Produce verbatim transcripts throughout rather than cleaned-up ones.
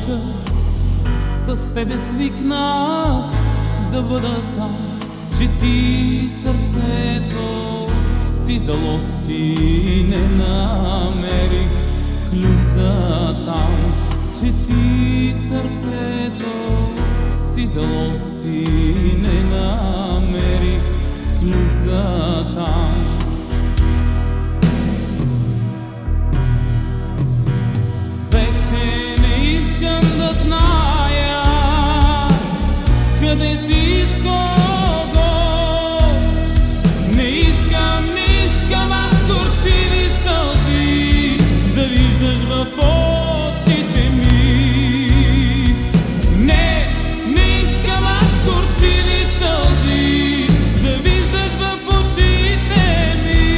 болка, с тебе свикнах да бъда сам, че ти сърцето си залости. Не намерих ключа там, че ти сърцето си залости. Не намерих ключа там. Вече не искам да зная къде си, с кого. Не искам, не искам аз горчиви сълзи да виждаш в очите ми. Не, не искам аз горчиви сълзи да виждаш в очите ми.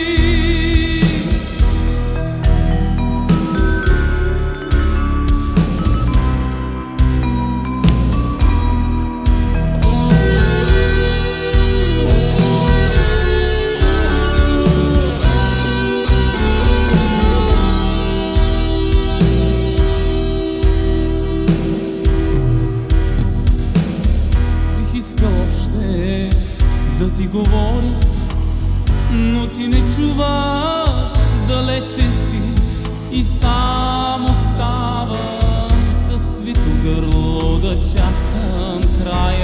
Да ти говоря, но ти не чуваш, далече си и сам оставам със свито гърло да чакам края.